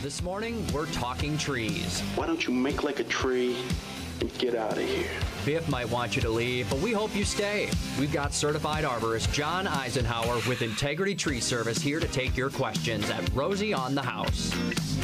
This morning, we're talking trees. Why don't you make like a tree and get out of here? Biff might want you to leave, but we hope you stay. We've got certified arborist John Eisenhower with Integrity Tree Service here to take your questions at Rosie on the House.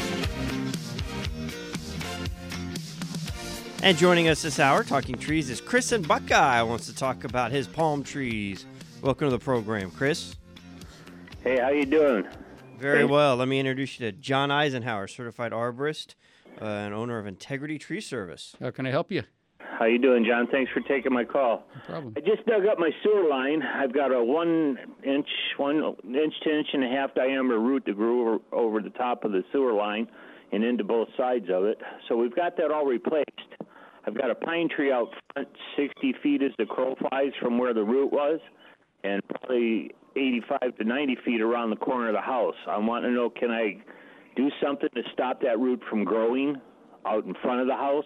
And joining us this hour, talking trees, is Chris and Buckeye. Wants to talk about his palm trees. Welcome to the program, Chris. Hey, how you doing? Very well. Let me introduce you to John Eisenhower, certified arborist and owner of Integrity Tree Service. How can I help you? How you doing, John? Thanks for taking my call. No problem. I just dug up my sewer line. I've got a 1 inch to inch and a half diameter root that grew over the top of the sewer line and into both sides of it. So we've got that all replaced. I've got a pine tree out front, 60 feet as the crow flies from where the root was, and probably 85 to 90 feet around the corner of the house. I want to know, can I do something to stop that root from growing out in front of the house?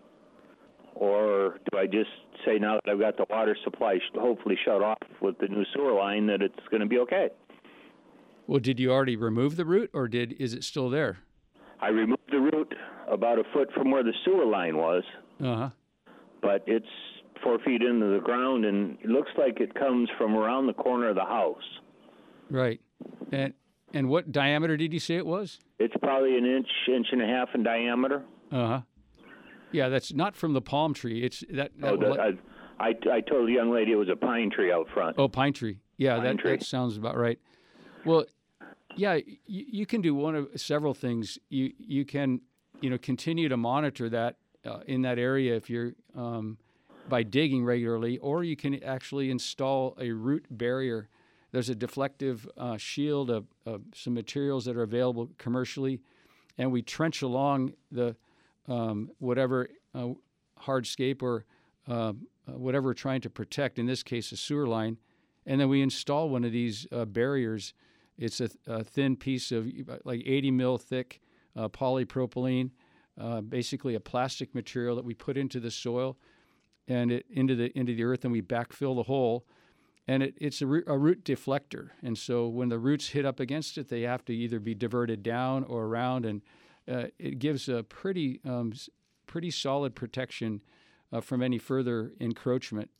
Or do I just say now that I've got the water supply hopefully shut off with the new sewer line that it's going to be okay? Well, did you already remove the root, or is it still there? I removed the root about a foot from where the sewer line was, but it's 4 feet into the ground, and it looks like it comes from around the corner of the house. Right. And what diameter did you say it was? It's probably an inch and a half in diameter. Yeah, that's not from the palm tree. It's that. I told the young lady it was a pine tree out front. Oh, pine tree. Yeah, that sounds about right. Well, yeah, you can do one of several things. You can, continue to monitor that in that area if you're by digging regularly, or you can actually install a root barrier. There's a deflective shield of some materials that are available commercially, and we trench along the whatever hardscape or whatever we're trying to protect, in this case a sewer line, and then we install one of these barriers. It's a thin piece of like 80 mil thick polypropylene, basically a plastic material that we put into the soil and into the earth, and we backfill the hole. And it's a root deflector, and so when the roots hit up against it, they have to either be diverted down or around, and it gives a pretty solid protection from any further encroachment.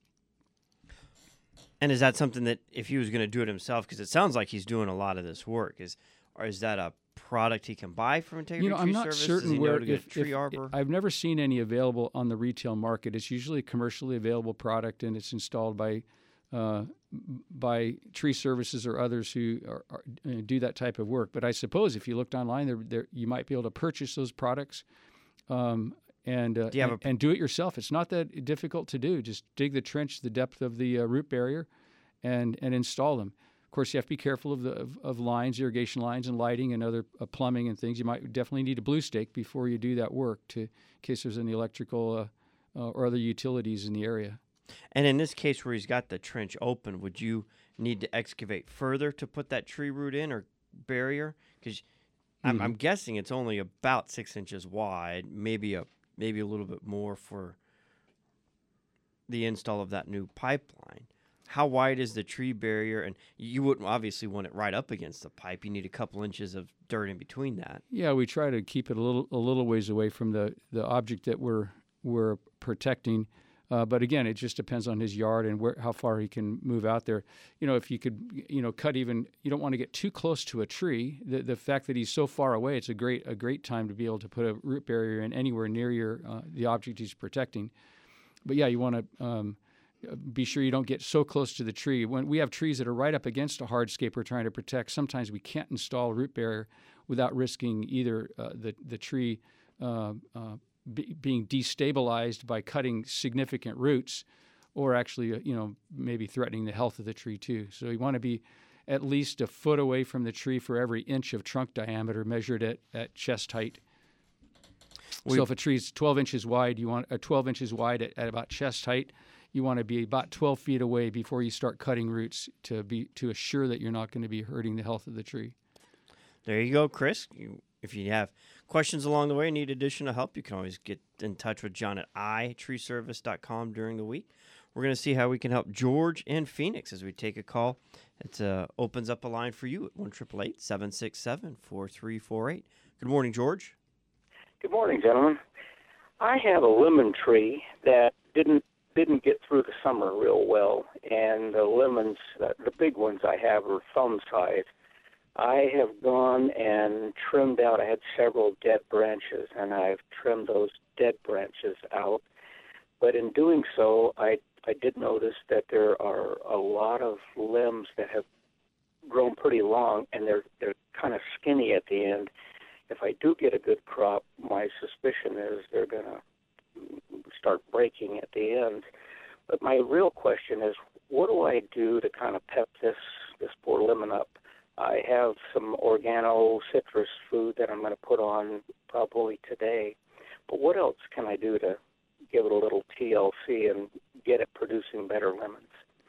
And is that something that if he was going to do it himself, because it sounds like he's doing a lot of this work, is that a product he can buy from Integrity Tree Service? I'm not certain where. I've never seen any available on the retail market. It's usually a commercially available product, and it's installed by tree services or others who do that type of work. But I suppose if you looked online, there you might be able to purchase those products and do it yourself. It's not that difficult to do. Just dig the trench, the depth of the root barrier, and install them. Of course, you have to be careful of lines, irrigation lines, and lighting and other plumbing and things. You might definitely need a blue stake before you do that work in case there's any electrical or other utilities in the area. And in this case where he's got the trench open, would you need to excavate further to put that tree root in or barrier? Because I'm guessing it's only about 6 inches wide, maybe a little bit more for the install of that new pipeline. How wide is the tree barrier? And you wouldn't obviously want it right up against the pipe. You need a couple inches of dirt in between that. Yeah, we try to keep it a little ways away from the object that we're protecting. But again, it just depends on his yard and how far he can move out there. If you could, cut even, you don't want to get too close to a tree. The fact that he's so far away, it's a great time to be able to put a root barrier in anywhere near the object he's protecting. But yeah, you want to be sure you don't get so close to the tree. When we have trees that are right up against a hardscape we're trying to protect, sometimes we can't install a root barrier without risking either the tree being destabilized by cutting significant roots, or actually, maybe threatening the health of the tree too. So you want to be at least a foot away from the tree for every inch of trunk diameter measured at chest height. So if a tree is 12 inches wide, you want 12 inches wide at about chest height. You want to be about 12 feet away before you start cutting roots to assure that you're not going to be hurting the health of the tree. There you go, Chris. If you have questions along the way, need additional help, you can always get in touch with John at itreeservice.com during the week. We're going to see how we can help George and Phoenix as we take a call It opens up a line for you at 1-888-767-4348. Good morning, George. Good morning, gentlemen. I have a lemon tree that didn't get through the summer real well, and the lemons, the big ones I have, are thumb size. I have gone and trimmed out. I had several dead branches, and I've trimmed those dead branches out. But in doing so, I did notice that there are a lot of limbs that have grown pretty long, and they're kind of skinny at the end. If I do get a good crop, my suspicion is they're going to start breaking at the end. But my real question is, what do I do to kind of pep this poor lemon up? I have some organo citrus food that I'm going to put on probably today. But what else can I do to give it a little TLC and get it producing better lemons?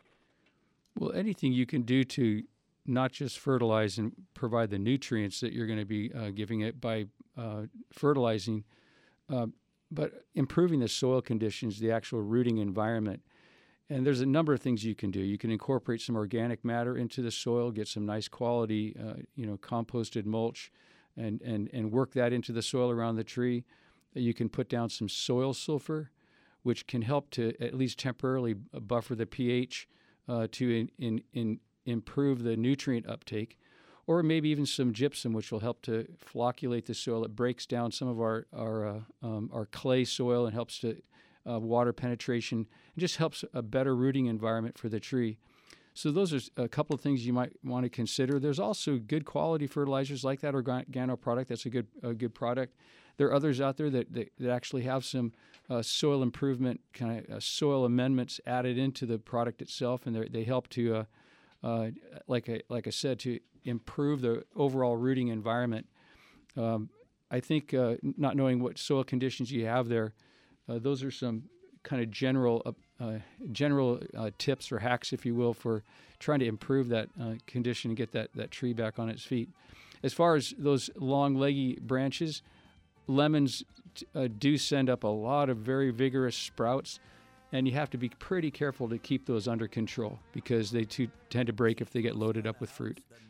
Well, anything you can do to not just fertilize and provide the nutrients that you're going to be giving it by fertilizing, but improving the soil conditions, the actual rooting environment. And there's a number of things you can do. You can incorporate some organic matter into the soil, get some nice quality, composted mulch, and work that into the soil around the tree. You can put down some soil sulfur, which can help to at least temporarily buffer the pH to improve the nutrient uptake, or maybe even some gypsum, which will help to flocculate the soil. It breaks down some of our clay soil and helps to water penetration, and just helps a better rooting environment for the tree. So those are a couple of things you might want to consider. There's also good quality fertilizers like that organo product. That's a good product. There are others out there that actually have some soil improvement, kind of soil amendments added into the product itself, and they help to, like I said, to improve the overall rooting environment. I think not knowing what soil conditions you have there, those are some kind of general tips or hacks, if you will, for trying to improve that condition and get that tree back on its feet. As far as those long, leggy branches, lemons do send up a lot of very vigorous sprouts, and you have to be pretty careful to keep those under control because they tend to break if they get loaded up with fruit.